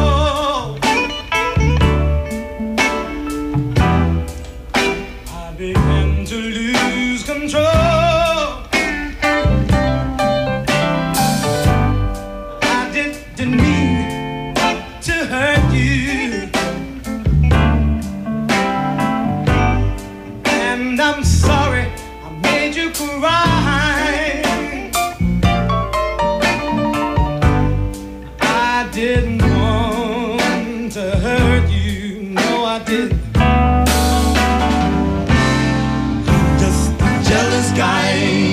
I began to lose control. I didn't mean to hurt you, and I'm sorry I made you cry. I didn't want to hurt you, no I didn't. I'm just a jealous guy.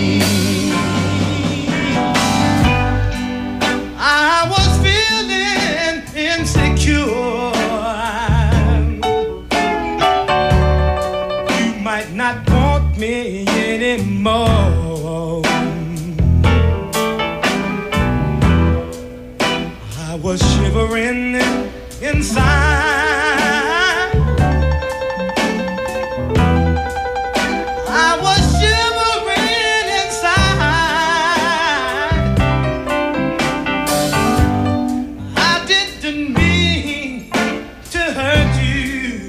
I was feeling insecure. You might not want me anymore. I was shivering inside. I was shivering inside. I didn't mean to hurt you,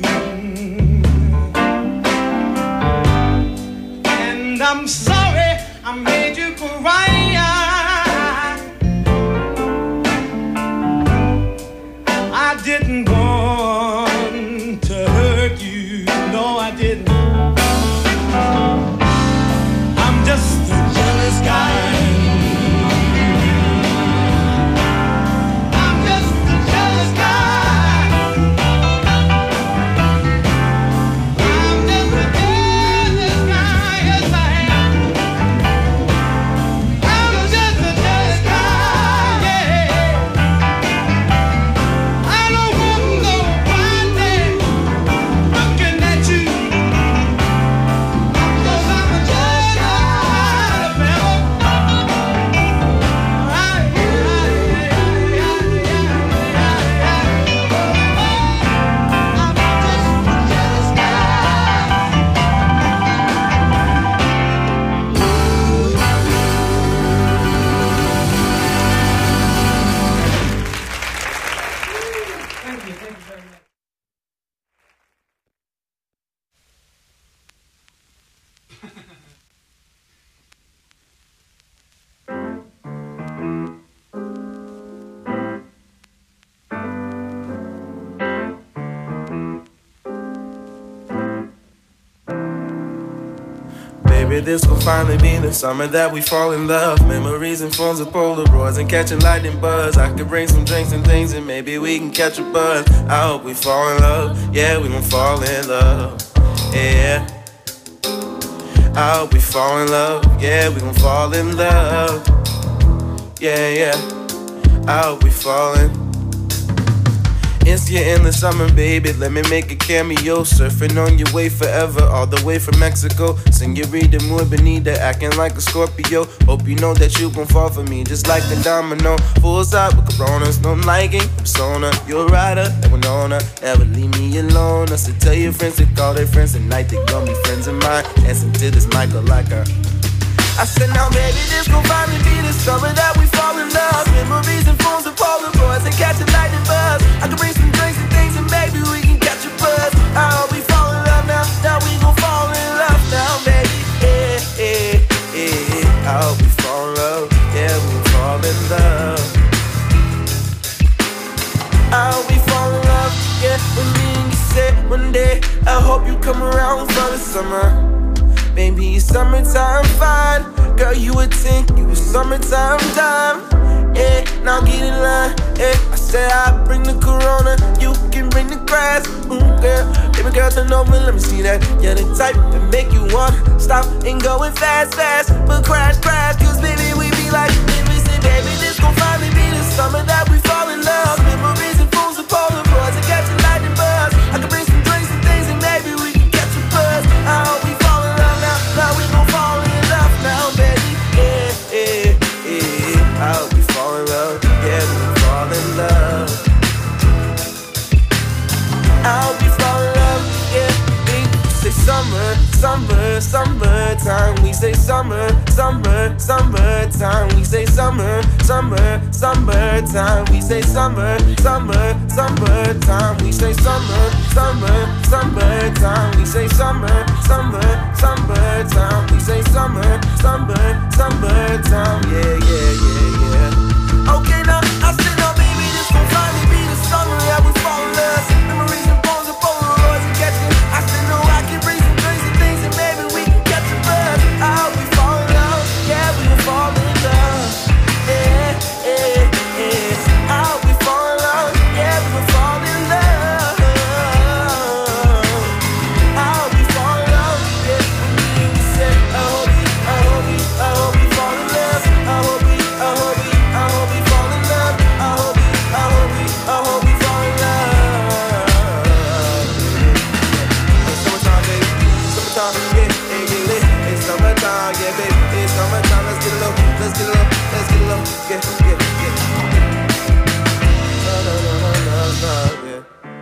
and I'm sorry I made you cry. I didn't want to hurt you, no I didn't. I'm just a jealous guy. I'm just a jealous guy. I'm just a jealous guy, yes I am. I'm just a jealous guy, yeah. I don't want nobody looking at you, 'cause I'm a jealous guy, fella. I'm just a jealous guy. Thank you very much. Baby, this will finally be the summer that we fall in love. Memories and phones of Polaroids and catching lightning buzz. I could bring some drinks and things and maybe we can catch a buzz. I hope we fall in love, yeah, we gon' fall in love, yeah. I hope we fall in love, yeah, we gon' fall in love, yeah, yeah. I hope we fall in. It's your endless summer, baby. Let me make a cameo. Surfing on your way forever, all the way from Mexico. Senorita muy bonita, acting like a Scorpio. Hope you know that you gon' fall for me, just like the domino. Full side with coronas, no liking persona. You're a rider, like Winona. Never leave me alone. I said tell your friends to call their friends tonight. They gon' be friends of mine. Dancing to this Michael like a. I said now, baby, this gon' finally be the summer that we fall in love. Memories and phones of Polaroids and catching lightning buzz. I can bring some drinks and things and maybe we can catch a buzz. I hope we fall in love now. Now we gon' fall in love now, baby. Yeah, yeah, yeah. I hope we fall in love. Yeah, we gon' fall in love. I hope we fall in love. Yeah, when me and you said one day, I hope you come around for the summer. Baby, it's summertime fine. Girl, you a 10, you a summertime dime. Yeah, now get in line. Yeah, I said I bring the Corona, you can bring the grass. Girl, baby girl, turn over, let me see that. You're the type that make you want stop and going fast, fast, but crash, crash. 'Cause baby, we be like, baby, say, baby, this gon' finally be the summer that we fall in love. Memories and phones of Polaroids and catching lightning buzz. I can bring some drinks and things and maybe we can catch a buzz. I hope we fall in love now. Now we gon' fall in love now, baby. Yeah, yeah, yeah. I hope we fall in love. Yeah, we gon' fall in love. I hope we fall in love. Yeah, baby. Say summer summer, summertime. We say summer, summer, summertime. We say summer, summer, summertime. We say summer, summer, summertime. We say summer, summer, summertime. We say summer, summer, summertime. We say summer, summer, summertime. Yeah, yeah, yeah, yeah. Okay, now I said, now baby, this will finally be the summer that we fall in love. Memories and bones and Polaroids and catching. I said, no, I can bring some drinks and things and maybe we can catch a buzz. I hope we fall in love. Yeah, we will fall in love. Yeah, yeah, yeah. I hope we fall in love. Yeah, we will fall in love. I hope we fall in love. Yeah, when we said, I hope we fall in love. I hope we fall in love. I hope we fall in love. It's summertime, baby. Summertime, yeah, yeah, yeah. It's summertime, yeah, baby. It's summertime. Let's get it low. Let's get it low. Let's get it low. Yeah, yeah, yeah. No, yeah.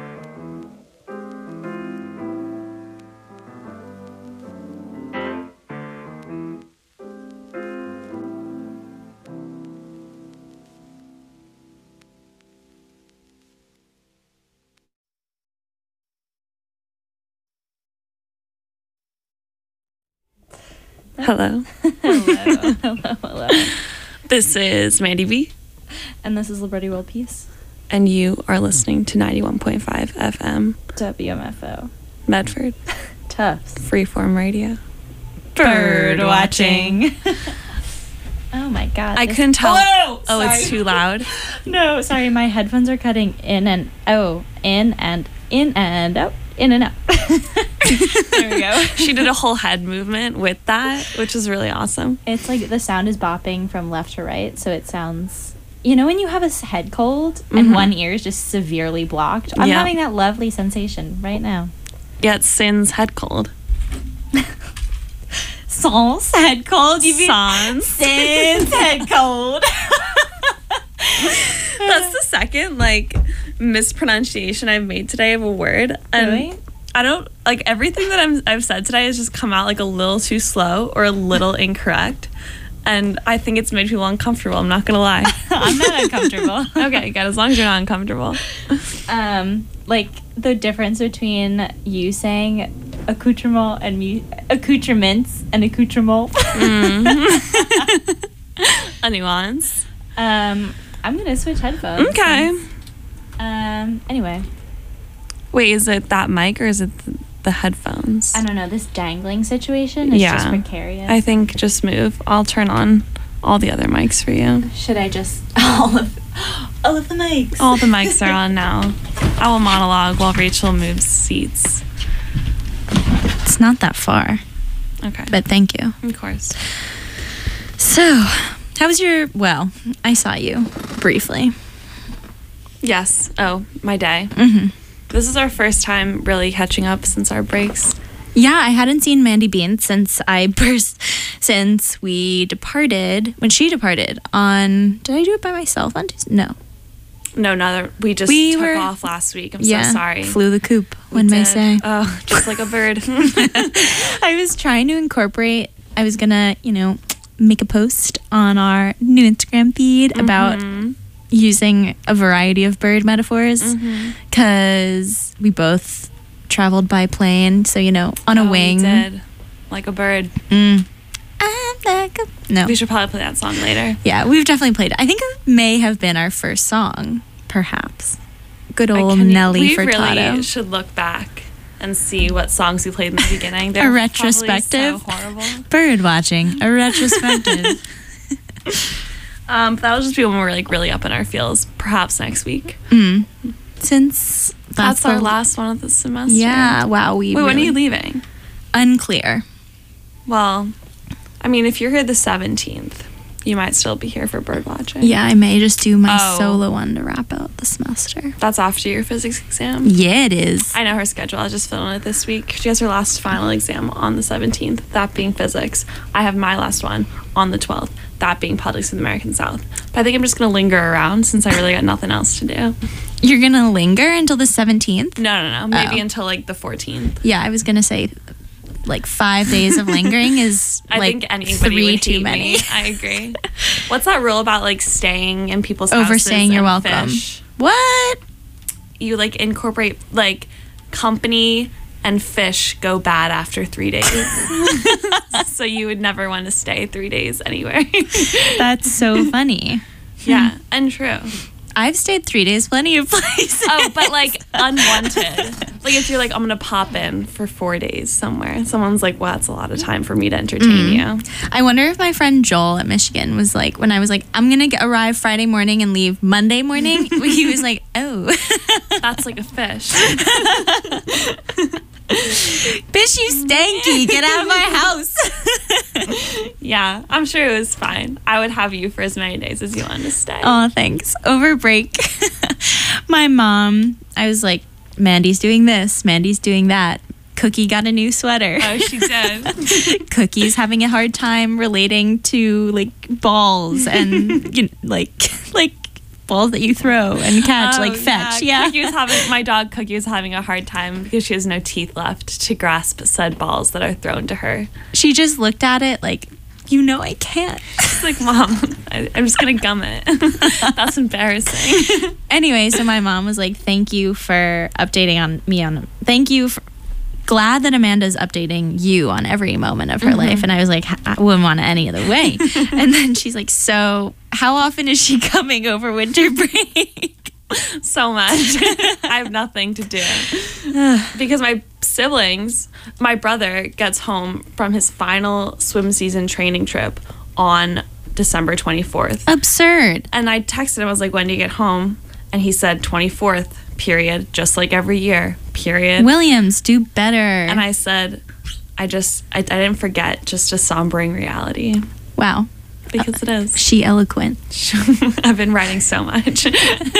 Hello. Hello. This is Mandy B, And this is Liberty World Peace. and you are listening to 91.5 FM, WMFO. Medford, Tufts. Freeform Radio. Bird watching. Oh my god. I this- couldn't tell. Whoa! Oh, it's Sorry. too loud. No, sorry, my headphones are cutting in and out. In and out. In and out. There we go. She did a whole head movement with that, which is really awesome. It's like the sound is bopping from left to right, so it sounds... You know when you have a head cold and Mhm. one ear is just severely blocked? I'm Yeah. having that lovely sensation right now. Yeah, it's Sin's head cold. Sans head cold? You mean Sans. Sin's head cold? That's the second, mispronunciation I've made today of a word. And Really? I don't, everything that I've said today has just come out, a little too slow or a little incorrect. And I think it's made people uncomfortable. I'm not going to lie. I'm not uncomfortable. Okay, good. As long as you're not uncomfortable. The difference between you saying accoutrement and me accoutrements and accoutrement. A nuance. I'm gonna switch headphones. Okay. Anyway, Wait, is it that mic or is it the headphones? I don't know. This dangling situation is just Yeah. precarious. I think just move. I'll turn on all the other mics for you. Should I just all of the mics? All the mics are on now. I will monologue while Rachel moves seats. It's not that far, Okay. but thank you. Of course. So, how was your? Well, I saw you briefly. Yes. Oh, my day. Mm-hmm. This is our first time really catching up since our breaks. Yeah, I hadn't seen Mandy Bean since we departed. When she departed on, did I do it by myself on Tuesday? No. No, neither. We took off last week. I'm so sorry. Flew the coop, We one may did. say. Oh, just like a bird. I was trying to incorporate. I was gonna, make a post on our new Instagram feed about using a variety of bird metaphors because we both traveled by plane, so on a wing. We did. Like a bird. I'm like a... No. We should probably play that song later. Yeah, we've definitely played it. I think it may have been our first song, perhaps. Good old We Nelly Furtado. really should look back and see what songs we played in the beginning. They're A retrospective. probably so horrible. Bird watching, a retrospective. But that will just be when we're really up in our feels. Perhaps next week. Since That's our last one of the semester. Yeah, wow. Wait, when are you leaving? Unclear. Well, I mean, if you're here the 17th, you might still be here for bird watching. Yeah, I may just do my Oh. solo one to wrap out the semester. That's after your physics exam. Yeah, it is. I know her schedule. I was just filling it this week. She has her last final exam on the 17th, that being physics. I have my last one on the 12th, that being politics of the American South. But I think I'm just going to linger around since I really got nothing else to do. You're going to linger until the 17th? No. Maybe Oh. until the 14th. Yeah, I was going to say like 5 days of lingering is I like think anybody 3 would too hate many. me. I agree. What's that rule about like staying in people's houses? Overstaying, you're and welcome. Fish? What? You like incorporate like company and fish go bad after 3 days. So you would never want to stay 3 days anywhere. That's so funny. Yeah, and true. I've stayed 3 days plenty of places. Oh, but like unwanted. Like if you're like, I'm gonna pop in for 4 days somewhere. Someone's like, well, that's a lot of time for me to entertain you. I wonder if my friend Joel at Michigan was like, when I was like, I'm gonna arrive Friday morning and leave Monday morning, he was like, oh. That's like a fish. Bitch, you stanky. Get out of my house. Yeah, I'm sure it was fine. I would have you for as many days as you wanted to stay. Oh, thanks. Over break, my mom, I was like, Mandy's doing this, Mandy's doing that. Cookie got a new sweater. Oh, she did. Cookie's having a hard time relating to like balls and like balls that you throw and catch, like fetch. Yeah. My dog Cookie was having a hard time because she has no teeth left to grasp said balls that are thrown to her. She just looked at it like, I can't. She's like, Mom, I'm just going to gum it. That's embarrassing. Anyway, so my mom was like, thank you for updating on me thank you for, glad that Amanda's updating you on every moment of her life. And I was like, I wouldn't want it any other way. And then she's like, so how often is she coming over winter break? So much. I have nothing to do. Because my siblings, my brother gets home from his final swim season training trip on December 24th. Absurd. And I texted him, I was like, when do you get home? And he said 24th, period, just like every year, period. Williams, do better. And I said, I didn't forget, just a sombering reality. Wow. Because it is. She eloquent. I've been writing so much. Shall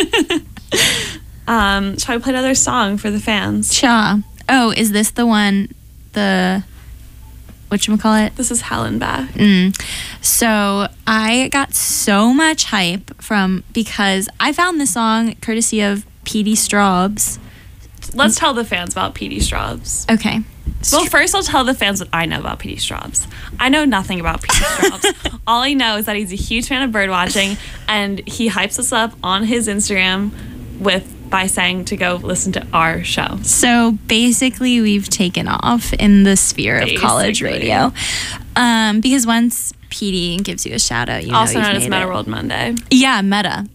I play another song for the fans? Cha. Oh, is this the one, whatchamacallit? This is Helen back. So I got so much hype because I found this song courtesy of Petey Straubs. Let's tell the fans about Petey Straubs. Okay. Well, first I'll tell the fans what I know about Petey Straubs. I know nothing about Petey Straubs. All I know is that he's a huge fan of birdwatching, and he hypes us up on his Instagram by saying to go listen to our show. So basically, we've taken off in the sphere of college radio. Because once Petey gives you a shout out, also known as made Meta it. World Monday. Yeah, Meta.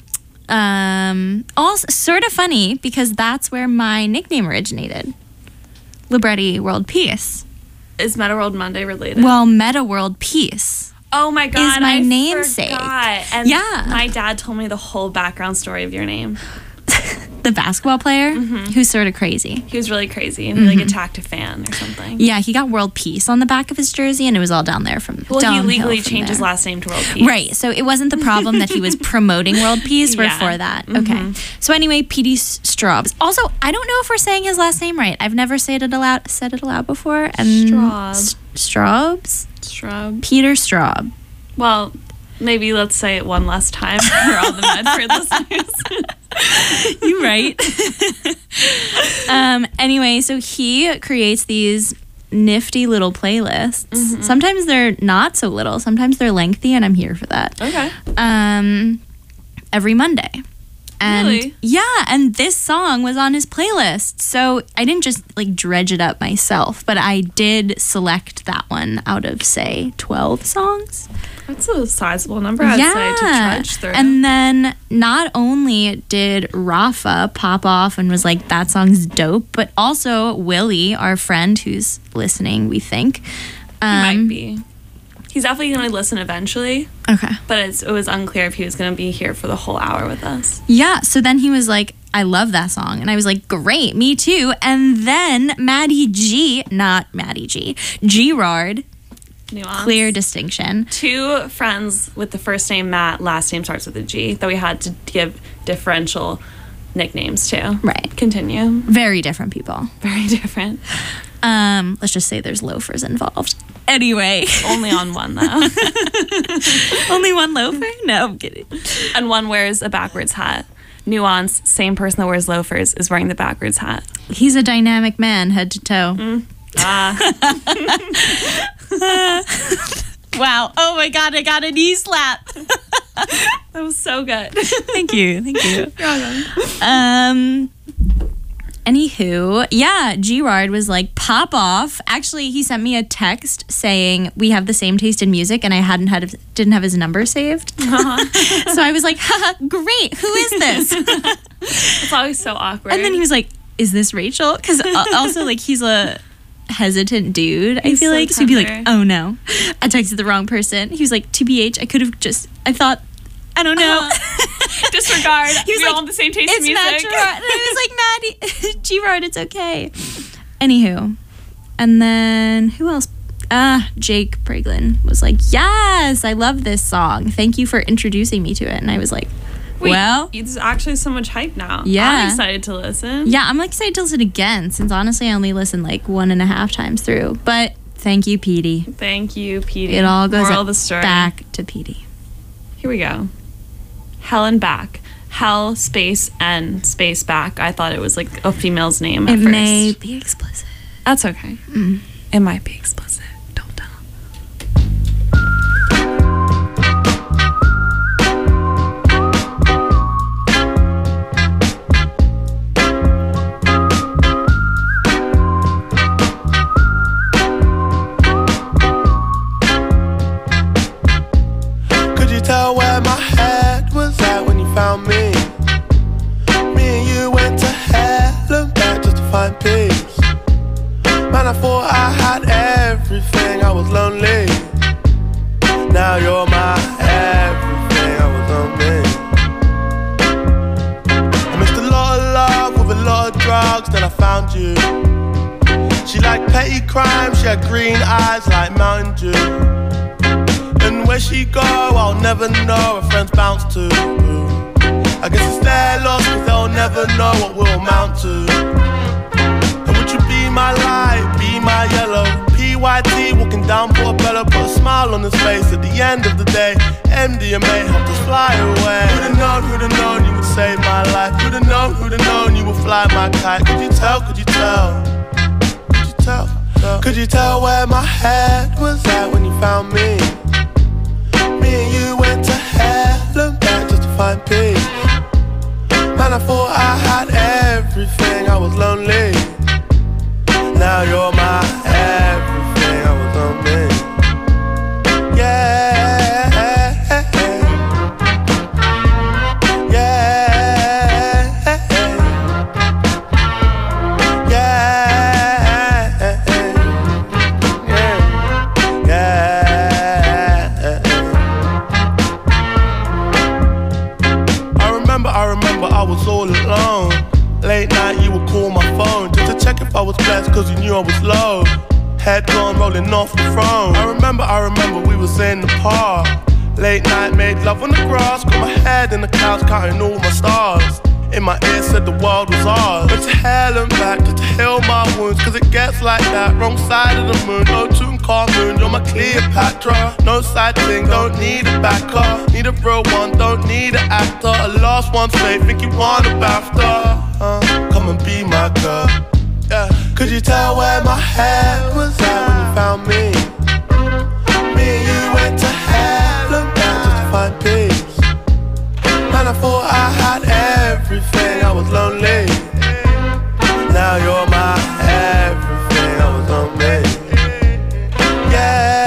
Also sort of funny because that's where my nickname originated. Libretti World Peace. Is Meta World Monday related? Well, Meta World Peace. Oh my God, is my I namesake. forgot. And Yeah. my dad told me the whole background story of your name. The basketball player who's sort of crazy. He was really crazy, and he like attacked a fan or something. Yeah, he got World Peace on the back of his jersey, and it was all down there from Well, he downhill legally from changed his there. last name to World Peace. Right, so it wasn't the problem that he was promoting World Peace. We're Yeah. for that. Okay. So anyway, Petey Straubs. Also, I don't know if we're saying his last name right. I've never said it aloud before. And Straub. Straubs? Straub. Peter Straub. Well, maybe let's say it one last time for all the Medford listeners. You right. Anyway, so he creates these nifty little playlists. Sometimes they're not so little. Sometimes they're lengthy, and I'm here for that. Okay. Every Monday. And Really? yeah, and this song was on his playlist. So I didn't just like dredge it up myself, but I did select that one out of say 12 songs. That's a sizable number, I'd say, to trudge through. And then not only did Rafa pop off and was like, that song's dope, but also Willie, our friend who's listening, we think. He might be. He's definitely going to listen eventually, Okay. but it was unclear if he was going to be here for the whole hour with us. Yeah, so then he was like, I love that song. And I was like, great, me too. And then Gerard, Nuance. clear distinction. Two friends with the first name Matt, last name starts with a G, that we had to give differential nicknames to. Right. Continue. Very different people. Very different. Let's just say there's loafers involved. Anyway. Only on one, though. Only one loafer? No, I'm kidding. And one wears a backwards hat. Nuance, same person that wears loafers, is wearing the backwards hat. He's a dynamic man, head to toe. Wow. Oh my God, I got a knee slap. That was so good. Thank you. Thank you. You're welcome. Anywho, yeah, Gerard was like, pop off. Actually, he sent me a text saying we have the same taste in music, and I didn't have his number saved. So I was like, haha, great. Who is this? It's always so awkward. And then he was like, is this Rachel? Because also, like, he's a hesitant dude, I feel so like. So he'd be like, tender. oh no, I texted the wrong person. He was like, TBH, I thought, I don't know. Disregard. He was we like, all have the same taste in it's music. Matt Gerard. And I was like, Maddie, Gerard, it's okay. Anywho. And then who else? Jake Praglin was like, yes, I love this song. Thank you for introducing me to it. And I was like, Wait, well, there's actually so much hype now. Yeah. I'm excited to listen. yeah, I'm excited to listen again, since honestly I only listened like 1.5 times through. But thank you, Petey. Thank you, Petey. It all goes Moral of the story. back to Petey. Here we go. Hell and back. Hell space N space back. I thought it was like a female's name at It first. may be explicit. That's okay. It might be explicit. Don't tell. Could you tell where my head was at when you found me? Me and you went to hell and back just to find peace. Man, I thought I had everything, I was lonely. Now you're my everything, I was lonely. I missed a lot of love with a lot of drugs, then I found you. She liked petty crime, she had green eyes like Mountain Dew. And where she go, I'll never know, her friends bounce to. I guess it's their loss, cause they'll never know what we'll amount to. And would you be my light, be my yellow? PYT walking down Portobello, put a smile on his face at the end of the day. MDMA helped us fly away. Who'd have known you would save my life? Who'd have known you would fly my kite? Could you tell, could you tell? Could you tell? Could you tell where my head was at when you found me? Me and you went to hell and back just to find peace. Man, I thought I had everything, I was lonely. Now you're my everything, I was lonely. Yeah. I was all alone. Late night you would call my phone just to check if I was blessed, cause you knew I was low. Head gone rolling off the throne. I remember we was in the park. Late night made love on the grass. Got my head in the clouds counting all my stars. In my ear said the world was ours. Went to hell and back just to heal my wounds, cause it gets like that. Wrong side of the moon, no Tutankhamun. You're my Cleopatra. No side thing, don't need a backer. Need a real one, don't need an actor. A last one's fake, think you want a BAFTA. Come and be my girl. Yeah. Could you tell where my head was at when you found me? Me and you went to hell and back just to find peace. Man, I thought I had everything, I was lonely. Now you're my everything, I was lonely. Yeah.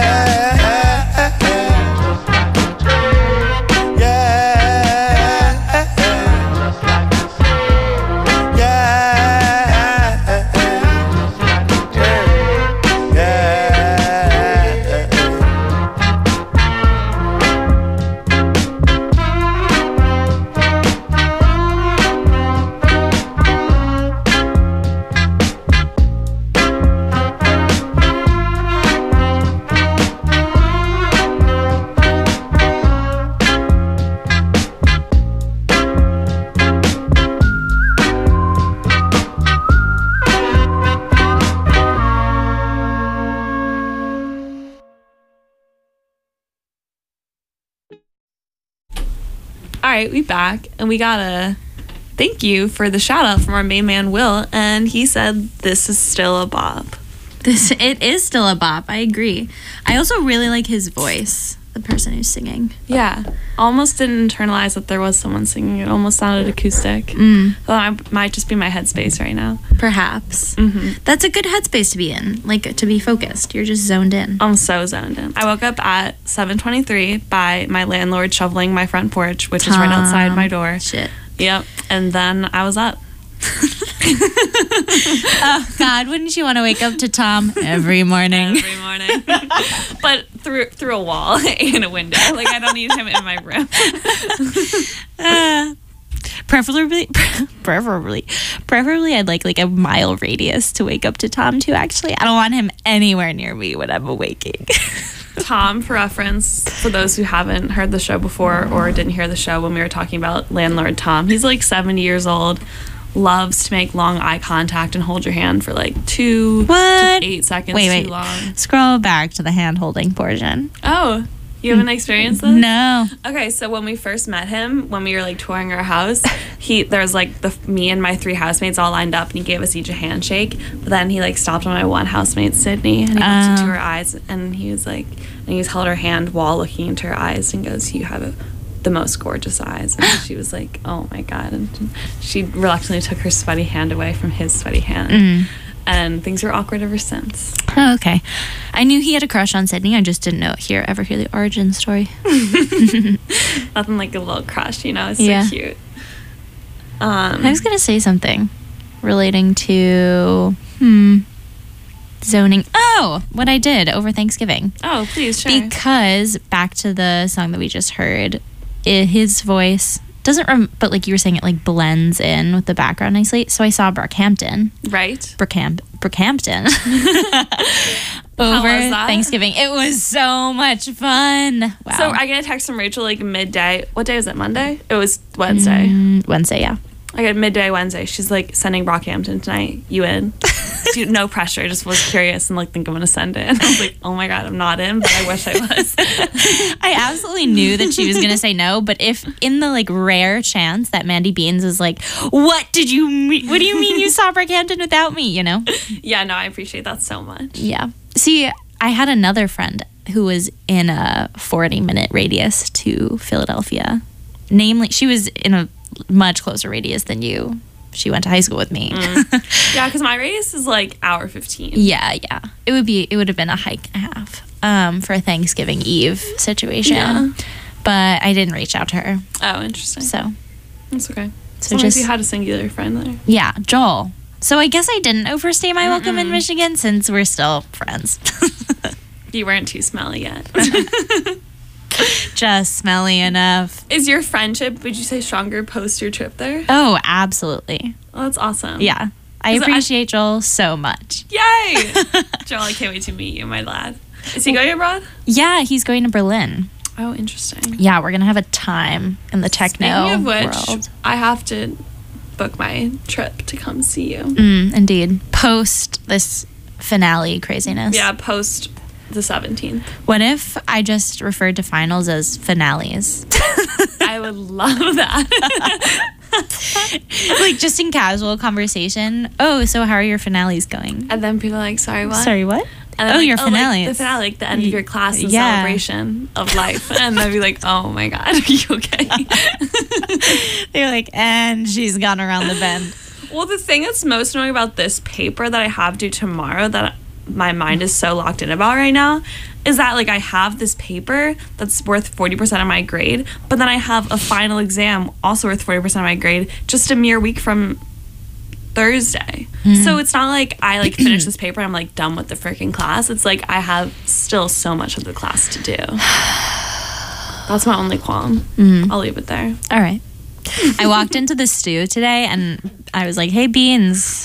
All right, we back, and we got a thank you for the shout out from our main man Will, and he said this is still a bop. It is still a bop. I agree. I also really like his voice. The person who's singing. Yeah. Almost didn't internalize that there was someone singing. It almost sounded acoustic. Well, I might just be my headspace right now. Perhaps. That's a good headspace to be in. Like, to be focused. You're just zoned in. I'm so zoned in. I woke up at 7:23 by my landlord shoveling my front porch, which is right outside my door. Shit. Yep. And then I was up. Oh, God. Wouldn't you want to wake up to Tom every morning? Every morning. But through a wall and a window. Like, I don't need him in my room. Preferably, I'd like a mile radius to wake up to Tom too. Actually, I don't want him anywhere near me when I'm awaking. Tom, for reference, for those who haven't heard the show before or didn't hear the show when we were talking about landlord Tom, he's like 70 years old, loves to make long eye contact and hold your hand for like 2 to 8 seconds too long. Scroll back to the hand holding portion. Oh, you haven't experienced this? No. Okay, so when we first met him, when we were like touring our house, there was like me and my 3 housemates all lined up, and he gave us each a handshake. But then he like stopped on my one housemate, Sydney, and he looked into her eyes, and he was like, and he held her hand while looking into her eyes, and goes, "You have the most gorgeous eyes." And she was like, "Oh my God!" And she reluctantly took her sweaty hand away from his sweaty hand. And things were awkward ever since. Oh, okay. I knew he had a crush on Sydney. I just didn't ever hear the origin story. Nothing like a little crush, you know? It's Yeah. so cute. I was going to say something relating to zoning. Oh, what I did over Thanksgiving. Oh, please, sure. Because back to the song that we just heard, his voice doesn't but like you were saying, it like blends in with the background nicely. So I saw Brockhampton. Right. Brockhampton. Over was that? Thanksgiving. It was so much fun. Wow. So I get a text from Rachel like midday. What day was it? Monday? It was Wednesday. Wednesday, yeah. I get midday Wednesday. She's like, sending Brockhampton tonight. You in? Dude, no pressure. Just was curious and like think I'm gonna send it. And I was like, oh my God, I'm not in, but I wish I was. I absolutely knew that she was gonna say no, but if in the like rare chance that Mandy Beans is like, what do you mean you saw Brockhampton without me, you know? Yeah, no, I appreciate that so much. Yeah. See, I had another friend who was in a 40-minute radius to Philadelphia. Namely, she was in a much closer radius than you. She went to high school with me. Yeah, because my radius is like hour 15. Yeah. It would have been a hike and a half for a Thanksgiving Eve situation. Yeah. But I didn't reach out to her. Oh, interesting. So That's okay. So So just you had a singular friend there. yeah, Joel. So I guess I didn't overstay my welcome in Michigan since we're still friends. You weren't too smelly yet. Just smelly enough. Is your friendship, would you say, stronger post your trip there? Oh, absolutely. Oh, that's awesome. Yeah. I 'Cause appreciate Joel so much. Yay! Joel, I can't wait to meet you, my lad. Is he going abroad? Yeah, he's going to Berlin. Oh, interesting. Yeah, we're going to have a time in the techno Speaking of which, world. I have to book my trip to come see you. Indeed. Post this finale craziness. Yeah, post the 17th. What if I just referred to finals as finales? I would love that. Like just in casual conversation. Oh, so how are your finales going? And then people are like, sorry, what? Sorry, what? And then Oh, like, your like, finales. the finale, like the end of your class and Yeah. celebration of life. And I'd be like, oh my God, are you okay? They're like, and she's gone around the bend. Well, the thing that's most annoying about this paper that I have due tomorrow that my mind is so locked in about right now is that like I have this paper that's worth 40% of my grade, but then I have a final exam also worth 40% of my grade just a mere week from Thursday. So it's not like I like finish this paper and I'm like done with the freaking class. It's like I have still so much of the class to do. That's my only qualm. I'll leave it there. All right. I walked into the stew today and I was like, hey, Beans.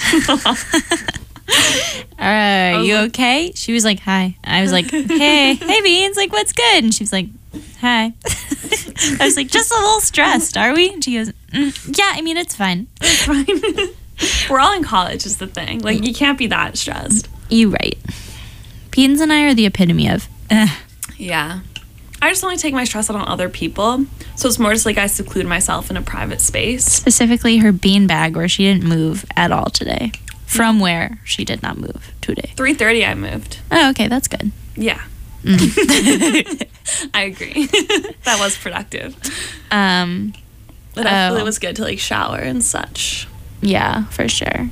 Are you okay? She was like, hi. I was like, hey Beans, like, what's good? And she was like, hi. I was like, just a little stressed, are we? And she goes, yeah, I mean, it's fine. It's fine. We're all in college is the thing. Like you can't be that stressed. You right. Beans and I are the epitome of, Yeah. I just only take my stress out on other people. So it's more just like I seclude myself in a private space. specifically her beanbag where she didn't move at all today. From where she did not move today. 3:30 I moved. Oh, okay, that's good. Yeah. I agree. That was productive. But I feel it was good to like shower and such. Yeah, for sure.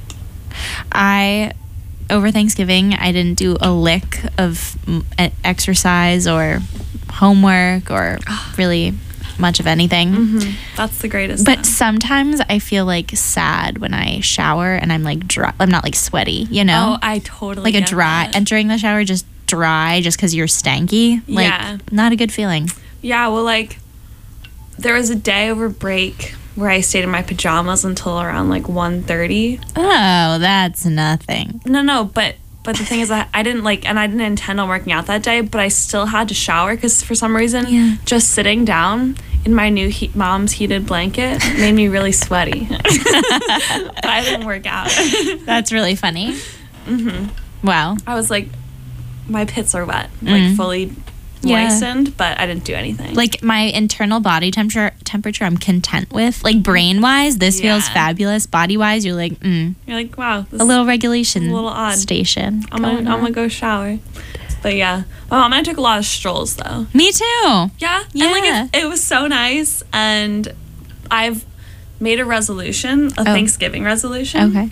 Over Thanksgiving, I didn't do a lick of exercise or homework or really much of anything. That's the greatest. But sometimes I feel like sad when I shower and I'm like dry. I'm not like sweaty, you know? Oh, I totally like a get dry that. entering the shower just dry just because you're stanky. Like, Yeah. not a good feeling. Yeah, well, like, there was a day over break where I stayed in my pajamas until around like 1:30. Oh, that's nothing. No, but the thing is, I didn't like, and I didn't intend on working out that day, but I still had to shower because for some reason, Yeah. just sitting down in my new mom's heated blanket made me really sweaty. But I didn't work out. That's really funny. Wow. I was like, my pits are wet, like fully Yeah. moistened, but I didn't do anything. Like my internal body temperature I'm content with. Like brain wise, this feels Yeah. fabulous. Body wise, you're like, You're like, wow, this a little regulation a little odd. station. I'm going gonna on. go shower. But yeah, my mom and I took a lot of strolls though. Me too. Yeah, Yeah. and like it was so nice. And I've made a resolution, a Thanksgiving resolution. Okay.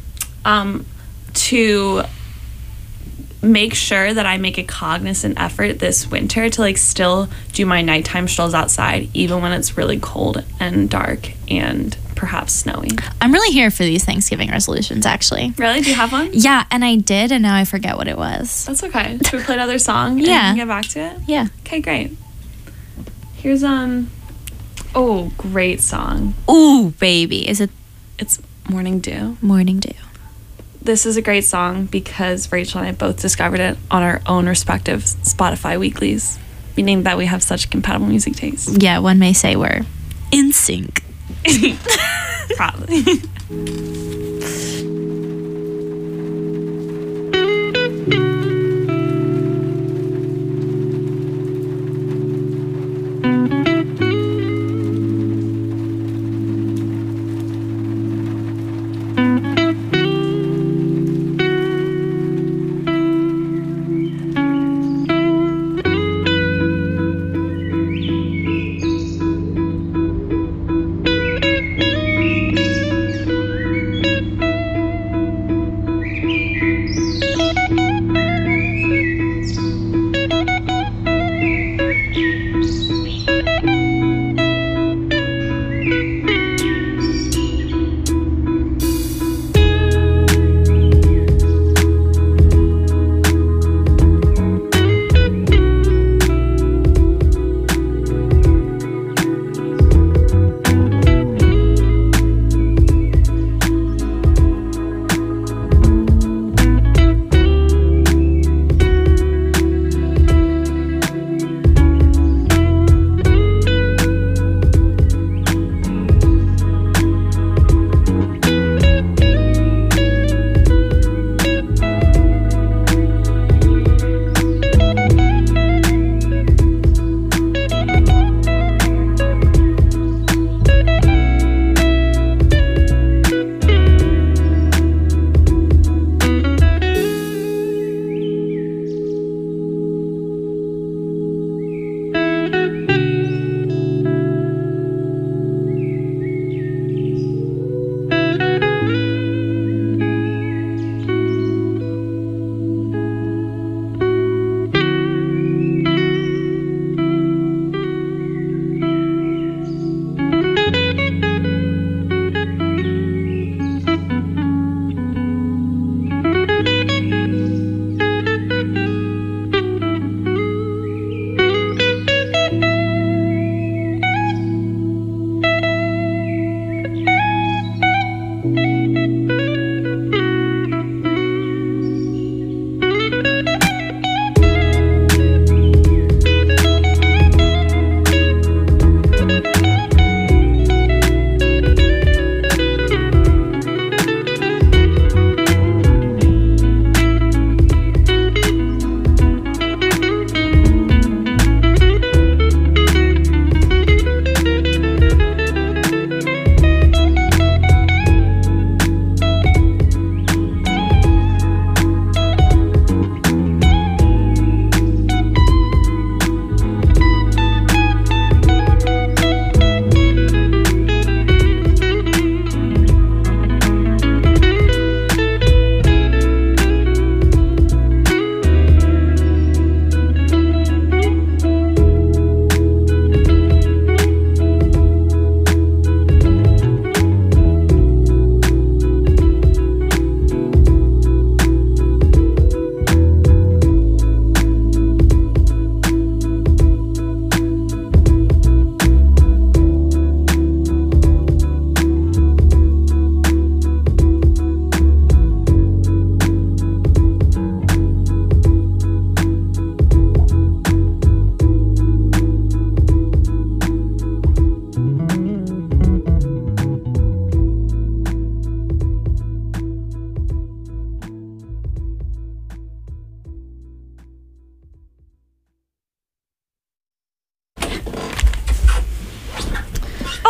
To make sure that I make a cognizant effort this winter to like still do my nighttime strolls outside, even when it's really cold and dark and perhaps snowy. I'm really here for these Thanksgiving resolutions, actually. Really? Do you have one? Yeah, and I did, and now I forget what it was. That's okay. Should we play another song? And Yeah. we can get back to it. Yeah. Okay, great. Here's oh, great song. Ooh, baby. Is it It's Morning Dew. Morning Dew? This is a great song because Rachel and I both discovered it on our own respective Spotify weeklies, meaning that we have such compatible music tastes. Yeah, one may say we're in sync. Probably.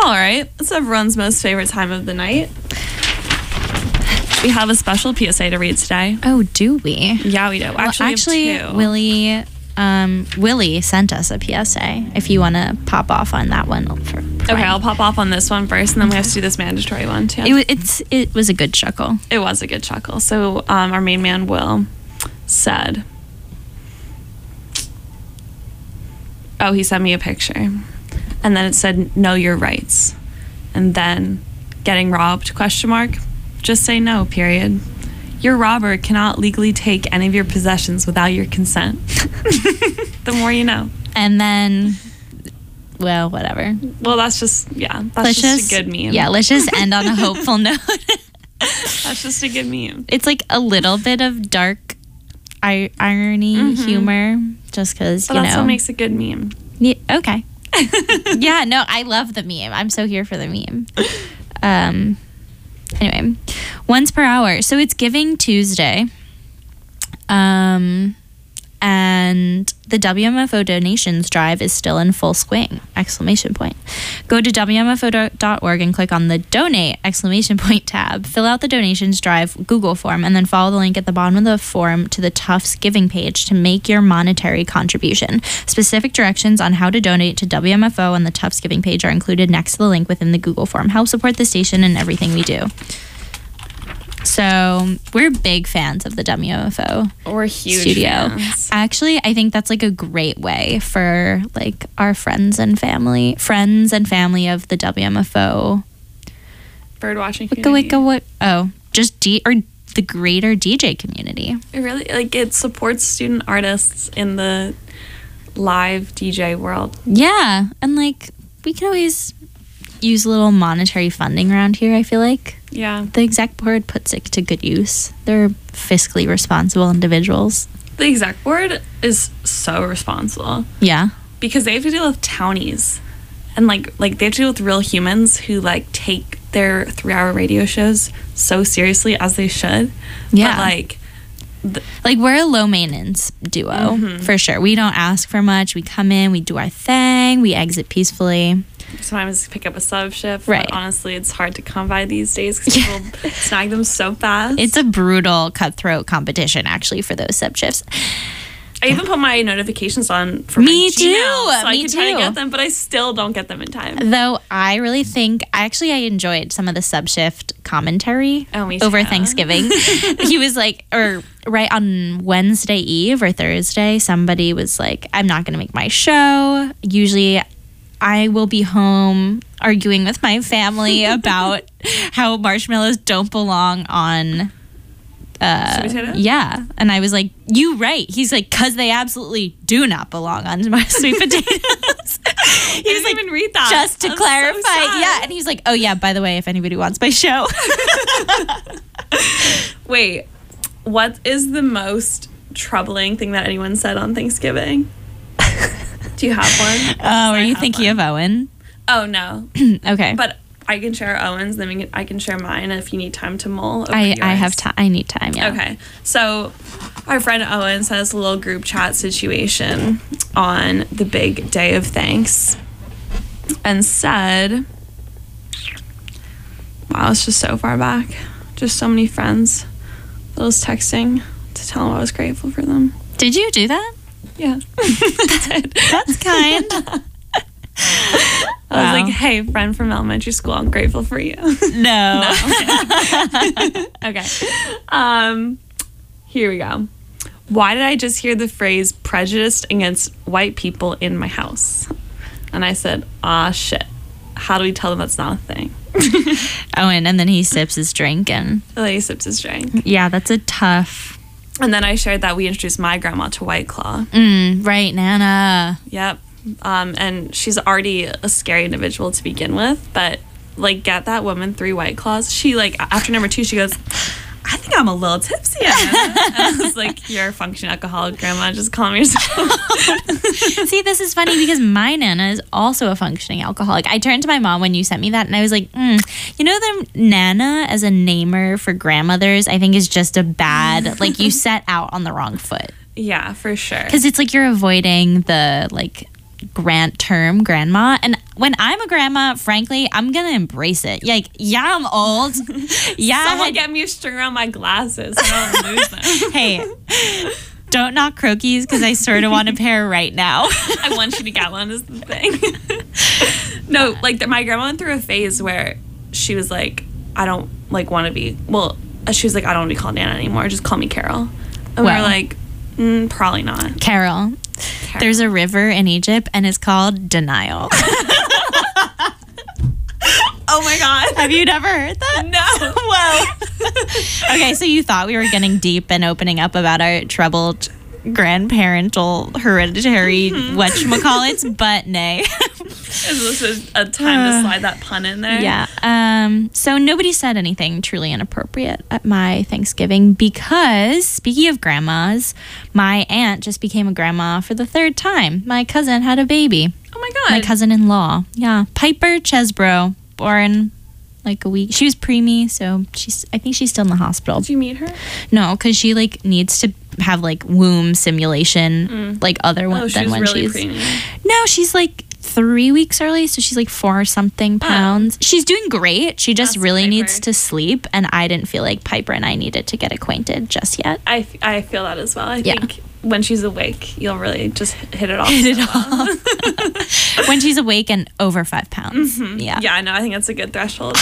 All right. It's everyone's most favorite time of the night. We have a special PSA to read today. Oh, do we? Yeah, we do. Actually, we have two. Willie sent us a PSA. If you want to pop off on that one. Okay, I'll pop off on this one first, and then we have to do this mandatory one too. It was a good chuckle. It was a good chuckle. So our main man, Will, said, he sent me a picture. And then it said, know your rights. And then, getting robbed, ? Just say no, period. Your robber cannot legally take any of your possessions without your consent. The more you know. And then, well, whatever. Well, that's just a good meme. Yeah, let's just end on a hopeful note. That's just a good meme. It's like a little bit of dark irony, humor, just because, But that's what makes a good meme. Yeah, okay. Yeah, no, I love the meme. I'm so here for the meme. Anyway, once per hour. So it's Giving Tuesday. And the WMFO donations drive is still in full swing! ! Go to WMFO.org and click on the Donate! tab. Fill out the donations drive Google form and then follow the link at the bottom of the form to the Tufts Giving page to make your monetary contribution. Specific directions on how to donate to WMFO on the Tufts Giving page are included next to the link within the Google form. Help support the station and everything we do. So we're big fans of the WMFO. We're huge studio. fans. Actually, I think that's like a great way for like our friends and family of the WMFO. Birdwatching community. Just the greater DJ community. It really it supports student artists in the live DJ world. Yeah, and like we can always use a little monetary funding around here, I feel like. Yeah. The exec board puts it to good use. They're fiscally responsible individuals. The exec board is so responsible. Yeah. Because they have to deal with townies. And like they have to deal with real humans who like take their 3-hour radio shows so seriously as they should. Yeah. But we're a low maintenance duo for sure. We don't ask for much. We come in, we do our thing, we exit peacefully. Sometimes pick up a sub shift. Right. But honestly, it's hard to come by these days because people snag them so fast. It's a brutal cutthroat competition actually for those sub shifts. I even put my notifications on for Me my too. Gmail so I Me can try to too. get them, but I still don't get them in time. Though I really think I enjoyed some of the sub shift commentary Me over too. Thanksgiving. He was like, or right on Wednesday Eve or Thursday, somebody was like, I'm not going to make my show. Usually I will be home arguing with my family about how marshmallows don't belong on Sweet potato? Yeah. And I was like, you right. He's like, because they absolutely do not belong on my sweet potatoes. He didn't even read that. Just to That's clarify. so sad. Yeah. And he's like, oh yeah, by the way, if anybody wants my show. Wait, what is the most troubling thing that anyone said on Thanksgiving? Do you have one? Oh, are you thinking of Owen? Oh, no. Okay. But I can share Owen's, then I can share mine if you need time to mull over I yours. have time. I need time, yeah. Okay. So our friend Owen says a little group chat situation on the big day of thanks and said, wow, it's just so far back. Just so many friends that was texting to tell them I was grateful for them. Did you do that? Yeah. That's kind. I was like, hey, friend from elementary school, I'm grateful for you. No. Okay. Here we go. Why did I just hear the phrase prejudiced against white people in my house? And I said, shit. How do we tell them that's not a thing? Owen, and then he sips his drink and... The lady sips his drink. Yeah, that's a tough... And then I shared that we introduced my grandma to White Claw. Right, Nana. Yep. And she's already a scary individual to begin with, but like get that woman 3 White Claws. She like after number 2 she goes, I think I'm a little tipsy. And I was like, you're a functioning alcoholic, grandma, just calm yourself. See, this is funny because my Nana is also a functioning alcoholic. I turned to my mom when you sent me that and I was like, you know, the Nana as a namer for grandmothers I think is just a bad, like you set out on the wrong foot. Yeah, for sure. Because it's like you're avoiding the like term grandma. And when I'm a grandma, frankly, I'm gonna embrace it. Like, yeah, I'm old. Yeah, Someone get me a string around my glasses so I don't lose them. Hey, don't knock Croakies because I sort of want a pair right now. I want you to get one is the thing. No, like my grandma went through a phase where she was like, I don't like want to be, well, she was like, I don't want to be called Nana anymore. Just call me Carol. And we were like, probably not. Carol. There's a river in Egypt and it's called Denial. Oh my God. Have you never heard that? No. Well. Okay, so you thought we were getting deep and opening up about our troubled grandparental hereditary whatchamacallits, but nay. Is this a time to slide that pun in there? Yeah. So nobody said anything truly inappropriate at my Thanksgiving because, speaking of grandmas, my aunt just became a grandma for the 3rd time. My cousin had a baby. Oh my God. My cousin-in-law. Yeah. Piper Chesbro, born like a week. She was preemie, so I think she's still in the hospital. Did you meet her? No, because she like needs to have like womb simulation like other ones than when really she's preemie. No, she's like 3 weeks early, so she's like 4-something pounds. She's doing great. She just really needs to sleep, and I didn't feel like Piper and I needed to get acquainted just yet. I feel that as well. I think when she's awake, you'll really just hit it off. When she's awake and over 5 pounds. Mm-hmm. Yeah. Yeah, I know. I think that's a good threshold.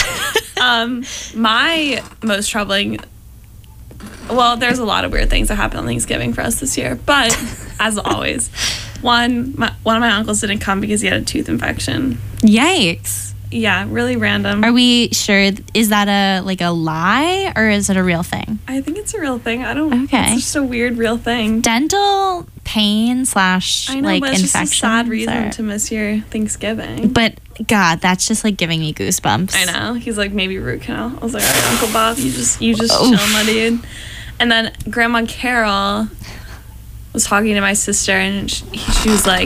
My most troubling. Well, there's a lot of weird things that happened on Thanksgiving for us this year, but as always, one of my uncles didn't come because he had a tooth infection. Yikes. Yeah, really random. Are we sure? Is that a lie or is it a real thing? I think it's a real thing. I don't. Okay. It's just a weird real thing. Dental pain / I know, like but it's infection. just a sad reason to miss your Thanksgiving. But God, that's just like giving me goosebumps. I know. He's like, maybe root canal. I was like, all right, Uncle Bob, you just chill, my dude. And then Grandma Carol was talking to my sister, and she was like,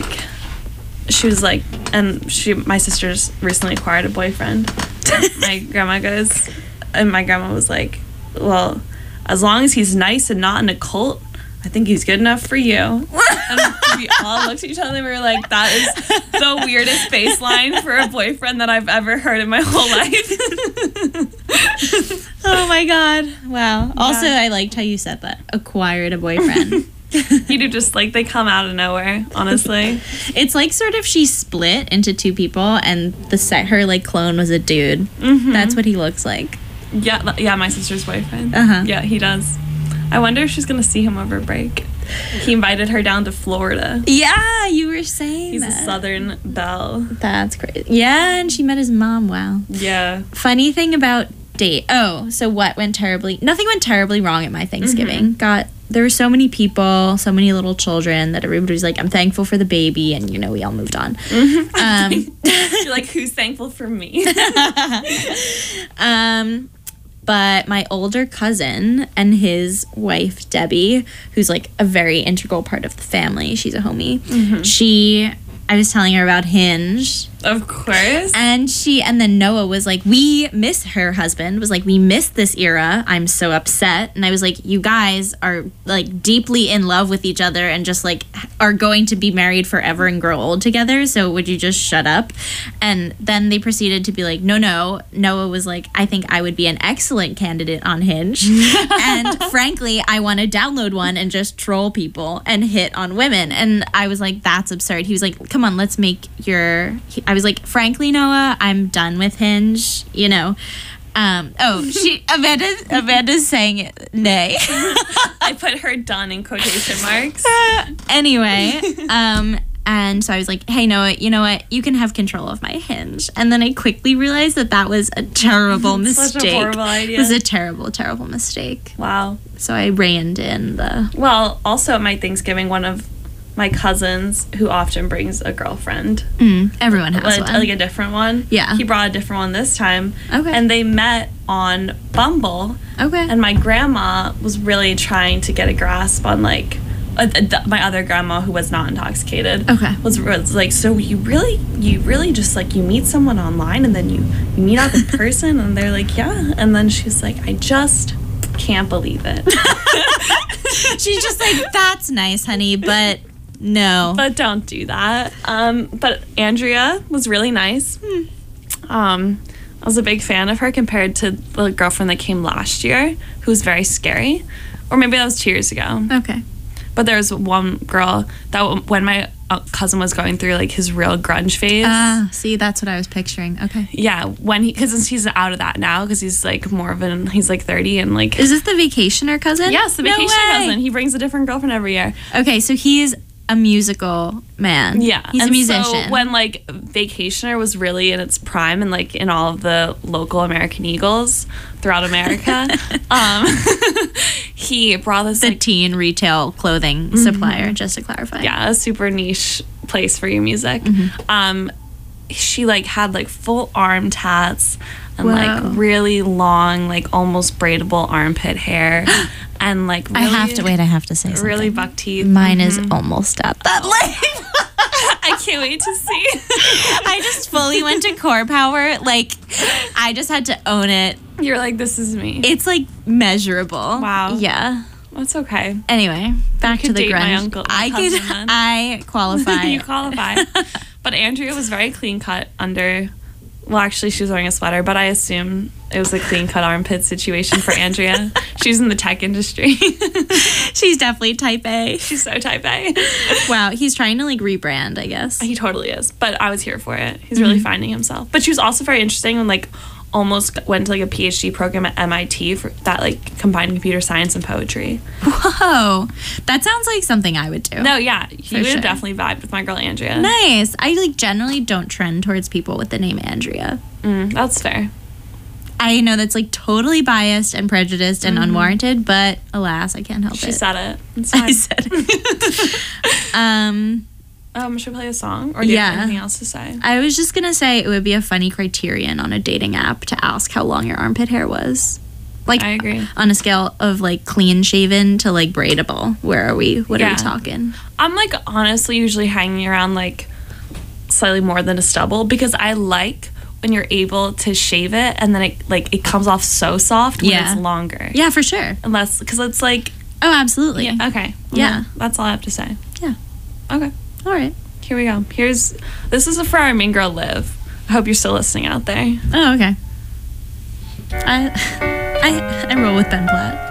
my sister's recently acquired a boyfriend. My grandma was like, well, as long as he's nice and not in a cult, I think he's good enough for you. And we all looked at each other and we were like, that is the weirdest baseline for a boyfriend that I've ever heard in my whole life. Oh my God. Wow. Also, I liked how you said that. Acquired a boyfriend. You do, just like they come out of nowhere, honestly. It's like sort of she split into 2 people and her like clone was a dude. Mm-hmm. That's what he looks like. Yeah, my sister's boyfriend. Uh-huh. Yeah, he does. I wonder if she's gonna see him over break. He invited her down to Florida. Yeah, you were saying he's a Southern belle. That's great. Yeah, and she met his mom. Wow. Yeah. Funny thing about date. Oh, so what went terribly? Nothing went terribly wrong at my Thanksgiving. Mm-hmm. There were so many people, so many little children that everybody was like, I'm thankful for the baby, and we all moved on. Mm-hmm. You're like, who's thankful for me? But my older cousin and his wife, Debbie, who's like a very integral part of the family, she's a homie. Mm-hmm. I was telling her about Hinge. Of course. And then Noah was like, her husband was like, we miss this era. I'm so upset. And I was like, you guys are like deeply in love with each other and just like are going to be married forever and grow old together. So would you just shut up? And then they proceeded to be like, no. Noah was like, I think I would be an excellent candidate on Hinge. And frankly, I want to download one and just troll people and hit on women. And I was like, that's absurd. He was like, come on, let's make I was like, frankly, Noah, I'm done with Hinge, Amanda's saying it, nay. I put her done in quotation marks. Anyway, and so I was like, hey, Noah, you know what? You can have control of my Hinge. And then I quickly realized that was a terrible mistake. Such a horrible idea. It was a terrible, terrible mistake. Wow. So I reined in Well, also at my Thanksgiving, one of my cousins, who often brings a girlfriend. Everyone has one. Like a different one. Yeah. He brought a different one this time. Okay. And they met on Bumble. Okay. And my grandma was really trying to get a grasp on like my other grandma who was not intoxicated. Okay. Was like, so you really just like you meet someone online and then you meet up in person, and they're like, yeah. And then she's like, I just can't believe it. She's just like, that's nice, honey, but No. But don't do that. But Andrea was really nice. I was a big fan of her compared to the girlfriend that came last year, who was very scary. Or maybe that was 2 years ago. Okay. But there was one girl that when my cousin was going through like his real grunge phase. See, that's what I was picturing. Okay. Yeah, when because he's out of that now because he's like more of an he's like 30 and like. Is this the vacationer cousin? Yes, the No vacationer way. cousin. He brings a different girlfriend every year. Okay, so he's a musical man. Yeah, He's and a musician. So when like Vacationer was really in its prime and like in all of the local American Eagles throughout America, he brought this the like, teen retail clothing supplier, just to clarify. yeah, a super niche place for your music. She like had like full arm tats and Wow. like really long, like almost braidable armpit hair, and like really, I have to say something. really buck teeth. Mine is almost at that length. I can't wait to see. I just fully went to core power. Like, I just had to own it. You're like, this is me. It's like measurable. Wow. Yeah. That's okay. Anyway, back You to could the date my grunge. uncle- I cousin could. then. I qualify. You qualify. But Andrea was very clean cut under. Well, actually, she was wearing a sweater, but I assume it was a clean cut armpit situation for Andrea. She's in the tech industry. She's definitely type A. She's so type A. Wow, he's trying to like rebrand, I guess. He totally is, but I was here for it. He's really finding himself. But she was also very interesting and like almost went to like a PhD program at MIT for that like combined computer science and poetry. Whoa, that sounds like something I would do. No, yeah, you would sure. have definitely vibed with my girl Andrea. Nice. I like generally don't trend towards people with the name Andrea. That's fair. I know that's like totally biased and prejudiced and unwarranted, but alas, I can't help She it. said it. It's I fine. said it. Should we play a song or do you have Yeah. anything else to say? I was just gonna say it would be a funny criterion on a dating app to ask how long your armpit hair was. Like, I agree. on a scale of like clean shaven to like braidable, where are we? What are Yeah. we talking? I'm like honestly usually hanging around like slightly more than a stubble because I like when you're able to shave it and then it comes off so soft when Yeah. it's longer. Yeah, for sure. Unless because it's like Oh, absolutely. yeah, okay. Yeah. That's all I have to say. Yeah. Okay. All right. Here we go. This is for our main girl Liv. I hope you're still listening out there. Oh, okay. I roll with Ben Platt.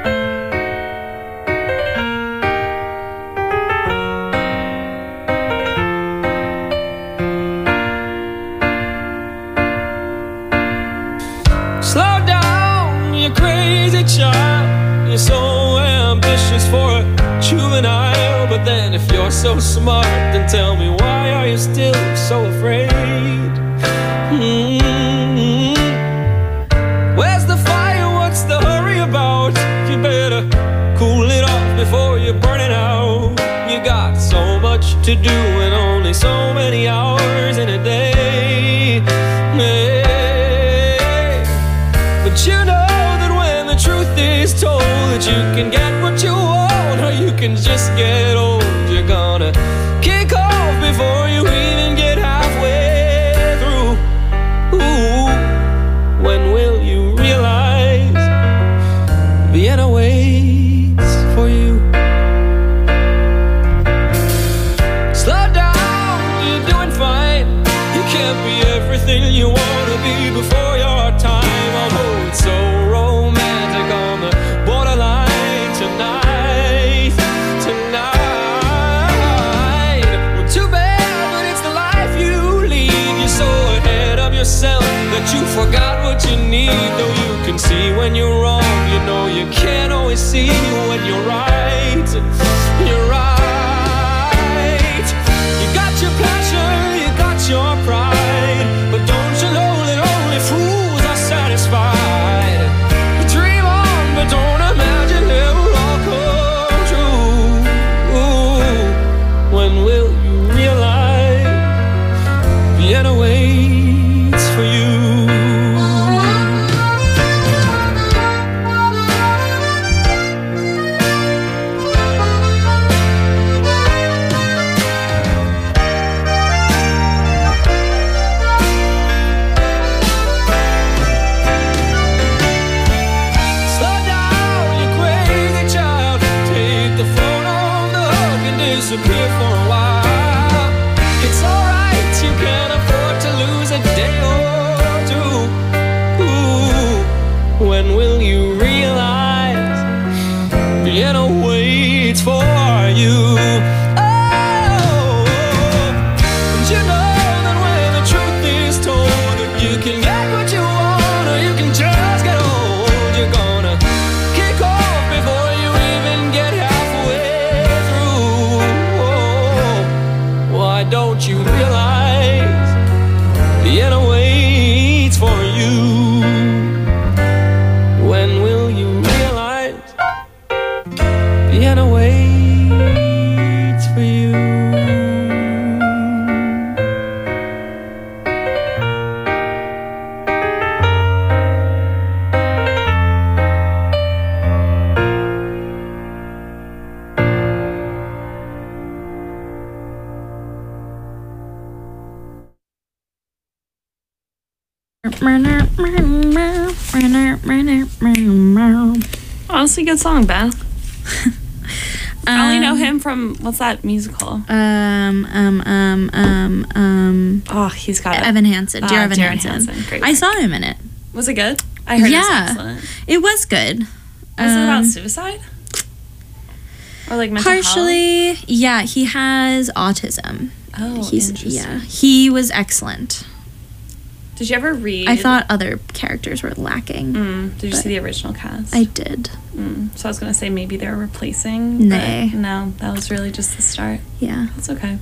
Slow down, you crazy child. You're so ambitious for a juvenile. But then if you're so smart, then tell me why are you still so afraid? Where's the fire? What's the hurry about? You better cool it off before you burn it out. You got so much to do and only so many hours in a day. But you know that when the truth is told, that you can get what you want or you can just get old. You're gonna kick off before you even get halfway through. Ooh, when will you realize Vienna waits for you? Slow down, you're doing fine. You can't be everything you wanna be before your time. Although it's so romantic on the borderline tonight. Well, too bad, but it's the life you lead. You're so ahead of yourself that you forgot what you need. Though you can see when you're wrong, you know you can't always see when you're right. You're right. You got your passion, you got your pride, but don't you know that only fools are satisfied? Dream on, but don't imagine it will all come true. When will you realize Vienna waits for you? disappear for a while. It's alright, you can afford to lose a day or two. Ooh, when will you realize Vienna waits for you? Oh, but you know that when the truth is told, you can get what you want or you can just get old. You're gonna kick off before you even get halfway through. Oh, why don't you realize Vienna waits for you? When will you realize Vienna waits for you? Honestly, good song, Beth. I only know him from what's that musical? Oh, he's got it. Evan Hansen. Dear Evan Dear Hansen. Great. I saw him in it. Was it good? I heard it was Yeah. excellent. It was good. Was it about suicide? Or like mental health? Partially, yeah. He has autism. Oh, He's interesting. he was excellent. Did you ever read? I thought other characters were lacking. Did you see the original cast? I did. So I was gonna say maybe they're replacing. Nay. but no, that was really just the start. Yeah. That's okay.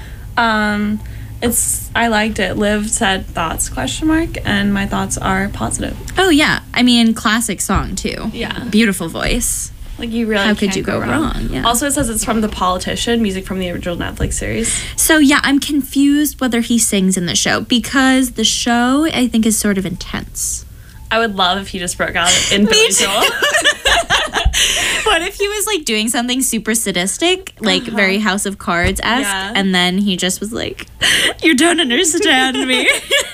I liked it. Liv said thoughts ? And my thoughts are positive. Oh yeah. I mean, classic song too. Yeah. Beautiful voice. Like you really How could can't you go wrong? Yeah. Also, it says it's from The Politician, music from the original Netflix series. So yeah, I'm confused whether he sings in the show because the show I think is sort of intense. I would love if he just broke out in Billy too. Joel. What if he was like doing something super sadistic, like very House of Cards-esque, Yeah. and then he just was like, "You don't understand me."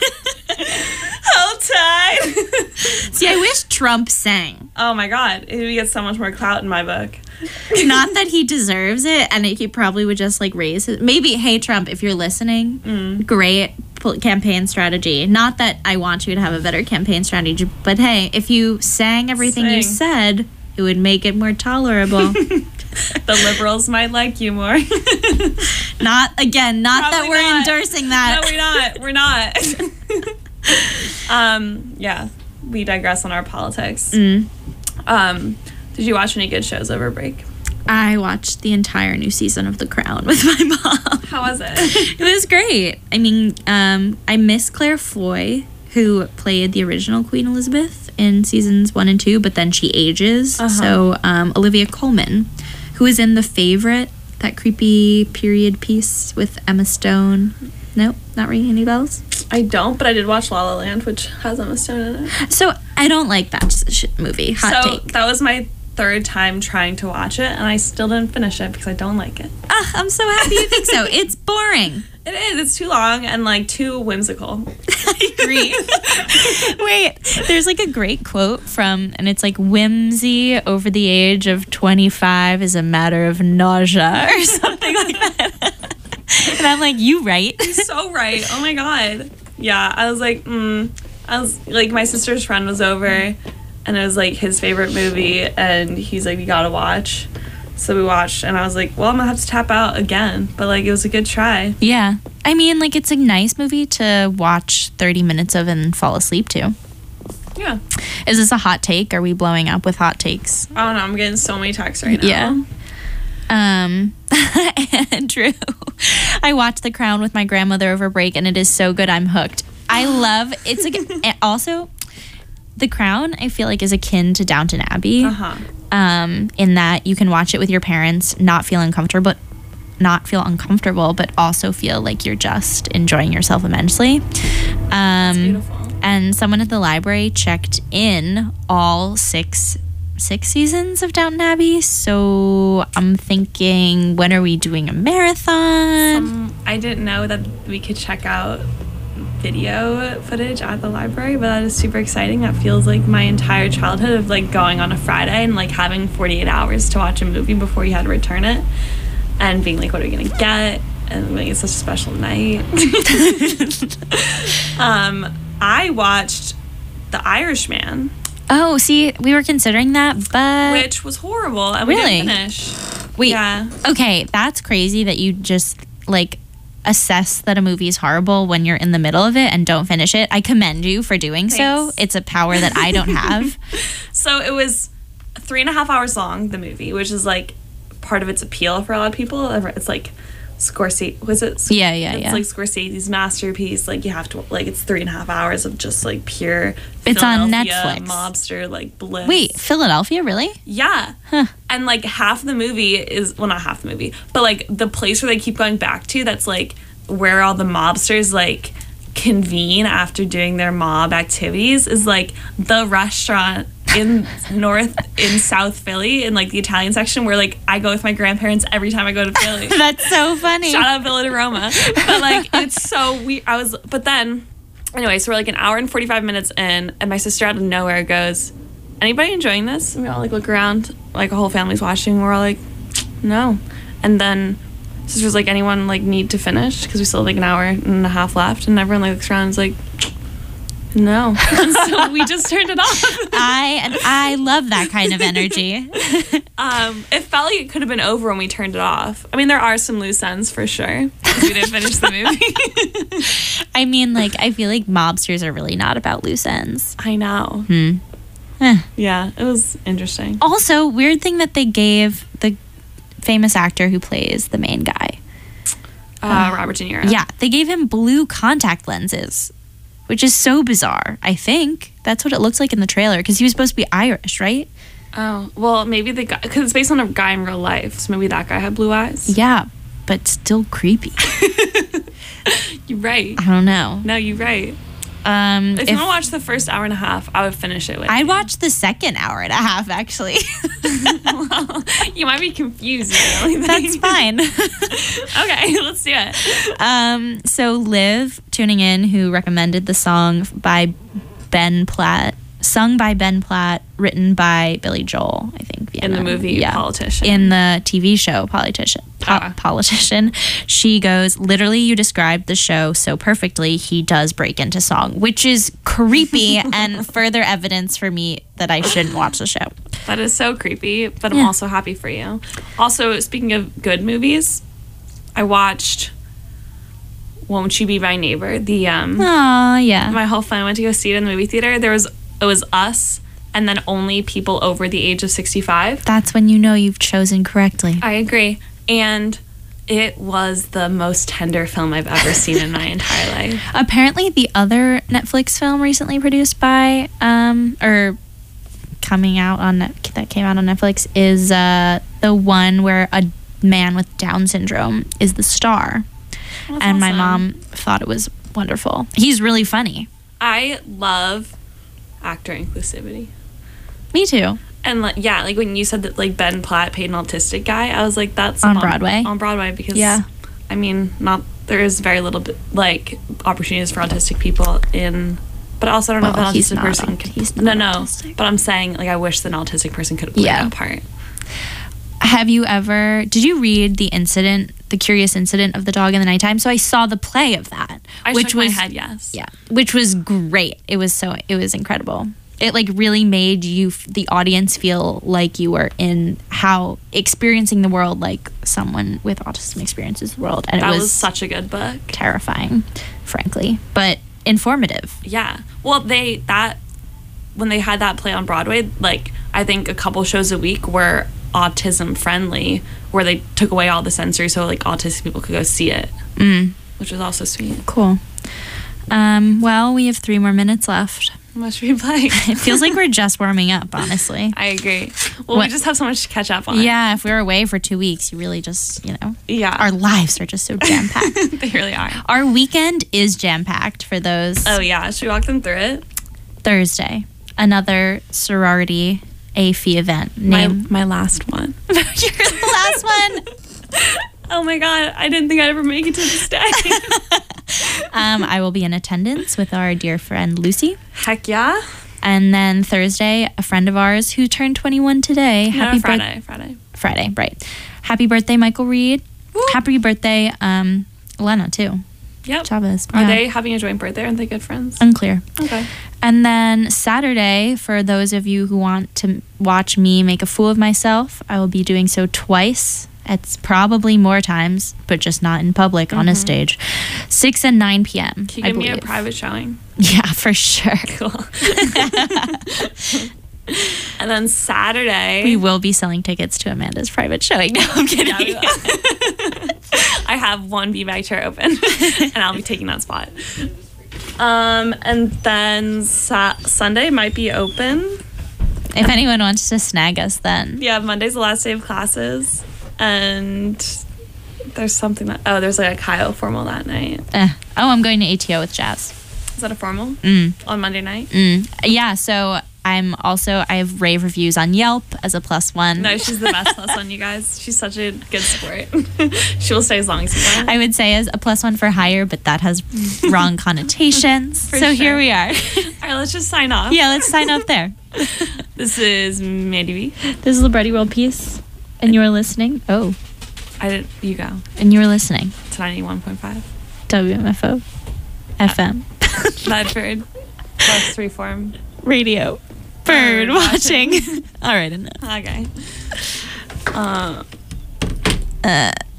Hold tight. See, I wish Trump sang. Oh my god, he would get so much more clout in my book. Not that he deserves it, and he probably would just like raise his. Maybe, hey Trump, if you're listening, great campaign strategy. Not that I want you to have a better campaign strategy, but hey, if you sang everything you Sing. said, it would make it more tolerable. The liberals might like you more. Not again. Not that Probably we're not. endorsing that. No, we're not. Yeah, we digress on our politics. Did you watch any good shows over break? I watched the entire new season of The Crown with my mom. How was it? It was great. I mean, I miss Claire Foy, who played the original Queen Elizabeth in seasons 1 and 2, but then she ages. So Olivia Colman, who is in The Favorite, that creepy period piece with Emma Stone. Nope, not ringing any bells. I don't, but I did watch La La Land, which has Emma Stone in it. So I don't like that movie. Hot So take. that was my third time trying to watch it, and I still didn't finish it because I don't like it. I'm so happy you think so. It's boring. It is. It's too long and like too whimsical. I agree. Wait, there's like a great quote from, and it's like, whimsy over the age of 25 is a matter of nausea or something like that. And I'm like, you right? So right. Oh my god. Yeah, I was like, I was like, my sister's friend was over, and it was like his favorite movie, and he's like, you gotta watch. So we watched, and I was like, well, I'm gonna have to tap out again, but like, it was a good try. Yeah. I mean, like, it's a nice movie to watch 30 minutes of and fall asleep to. Yeah. Is this a hot take? Are we blowing up with hot takes? I don't know. I'm getting so many texts right now. Yeah. Andrew, I watched The Crown with my grandmother over break, and it is so good. I'm hooked. I love it's like also The Crown. I feel like is akin to Downton Abbey, in that you can watch it with your parents, not feel uncomfortable, but also feel like you're just enjoying yourself immensely. That's beautiful. And someone at the library checked in all six seasons of Downton Abbey, so I'm thinking, when are we doing a marathon? I didn't know that we could check out video footage at the library, but that is super exciting. That feels like my entire childhood of like going on a Friday and like having 48 hours to watch a movie before you had to return it. and being like, what are we gonna get? And like, it's such a special night. I watched The Irishman, Oh, see, we were considering that, but which was horrible, and we Really? didn't finish. wait. Yeah. Okay, that's crazy that you just like assess that a movie is horrible when you're in the middle of it and don't finish it. I commend you for doing so. Thanks. It's a power that I don't have. So it was 3.5 hours long, the movie, which is like part of its appeal for a lot of people. It's like Scorsese, was it? Yeah. It's like Scorsese's masterpiece. Like you have to, like, it's 3.5 hours of just like pure. It's on Philadelphia Netflix. Mobster like bliss. Wait, Philadelphia, really? Yeah. Huh. And like half the movie is, well, not half the movie, but like the place where they keep going back to, that's like where all the mobsters like convene after doing their mob activities, is like the restaurant in South Philly, in like the Italian section, where like I go with my grandparents every time I go to Philly. That's so funny. Shout out Villa de Roma. But like, it's so weird. But then, anyway, so we're like an hour and 45 minutes in, and my sister out of nowhere goes, anybody enjoying this? And we all like look around, like a whole family's watching, and we're all like, no. And then sister's like, anyone like need to finish? Because we still have like an hour and a half left, and everyone like looks around and is like, no. And so we just turned it off. I love that kind of energy. It felt like it could have been over when we turned it off. I mean, there are some loose ends for sure, because we didn't finish the movie. I mean, like, I feel like mobsters are really not about loose ends. I know. Eh. Yeah, it was interesting. Also, weird thing that they gave the famous actor who plays the main guy. Robert De Niro. Yeah, they gave him blue contact lenses, which is so bizarre. I think that's what it looks like in the trailer, because he was supposed to be Irish, right? Oh, well, maybe the guy, because it's based on a guy in real life, so maybe that guy had blue eyes. Yeah, but still creepy. You're right. I don't know. No, you're right. If you want to watch the first hour and a half, I would finish it with I'd you. watch the second hour and a half, actually. Well, you might be confused. That's fine. Okay, let's do it. So Liv, tuning in, who recommended the song by Ben Platt, sung by Ben Platt, written by Billy Joel, I think. In the movie Politician. In the TV show Politician. Politician. She goes, literally, you described the show so perfectly, he does break into song, which is creepy and further evidence for me that I shouldn't watch the show. That is so creepy, but I'm also happy for you. Also, speaking of good movies, I watched Won't You Be My Neighbor? The Aw, yeah. my whole family went to go see it in the movie theater. It was us, and then only people over the age of 65. That's when you know you've chosen correctly. I agree. And it was the most tender film I've ever seen in my entire life. Apparently, the other Netflix film recently produced by, or coming out on that came out on Netflix is the one where a man with Down syndrome is the star, That's and my awesome. mom thought it was wonderful. He's really funny. I love actor inclusivity. Me too. And like, yeah, like when you said that like Ben Platt played an autistic guy, I was like, that's On Broadway? On Broadway, because Yeah. I mean, there is very little bit like opportunities for autistic people in, but also I don't know Well, if an he's autistic not person aut- could. he's not No, autistic. but I'm saying like I wish that an autistic person could have played Yeah. that part. Did you read the curious incident of the dog in the nighttime? So I saw the play of that, I which shook was my head, yes. yeah, which was great. It was incredible. It like really made the audience feel like you were in experiencing the world like someone with autism experiences the world, and That it was such a good book. terrifying, frankly, but informative. Yeah. Well, when they had that play on Broadway, like I think a couple shows a week were autism friendly, where they took away all the censors so like autistic people could go see it, which was also sweet. Cool. Well, we have 3 more minutes left. How much we play? It feels like we're just warming up, honestly. I agree. Well, What- we just have so much to catch up on. Yeah, if we were away for 2 weeks, you really just, Yeah. our lives are just so jam-packed. They really are. Our weekend is jam-packed for those. Oh, yeah. Should we walk them through it? Thursday, another sorority AFI event. My last one. You're the last one. Oh my God. I didn't think I'd ever make it to this day. I will be in attendance with our dear friend Lucy. Heck yeah. And then Thursday, a friend of ours who turned 21 today. No, Friday. Friday, right. Happy birthday, Michael Reed. happy birthday, Elena, too. Yep. Chavez. Are Yeah. they having a joint birthday? Aren't they good friends? Unclear. Okay. And then Saturday, for those of you who want to watch me make a fool of myself, I will be doing so twice. It's probably more times, but just not in public on a stage. 6 and 9 p.m. Can you I give me a believe. private showing? Yeah, for sure. Cool. And then Saturday. We will be selling tickets to Amanda's private showing. No, I'm kidding. Yeah, we will. I have one beanbag chair open, and I'll be taking that spot. And then Sunday might be open. If anyone wants to snag us, then. Yeah, Monday's the last day of classes, and there's something that there's like a Kyle formal that night. Oh, I'm going to ATO with Jazz. Is that a formal Mm. on Monday night? Yeah, so I have rave reviews on Yelp as a +1. No, she's the best plus one, you guys. She's such a good sport. She will stay as long as you want. I would say as a +1 for hire, but that has wrong connotations. So sure. here we are. All right, let's just sign off. Yeah, let's sign off there. This is Mandy B. This is Libretti World Peace, and you are listening. Oh, You go and you are listening. to 91.5 WMFO FM Medford plus Freeform. Radio. Bird watching. All right, enough. Okay.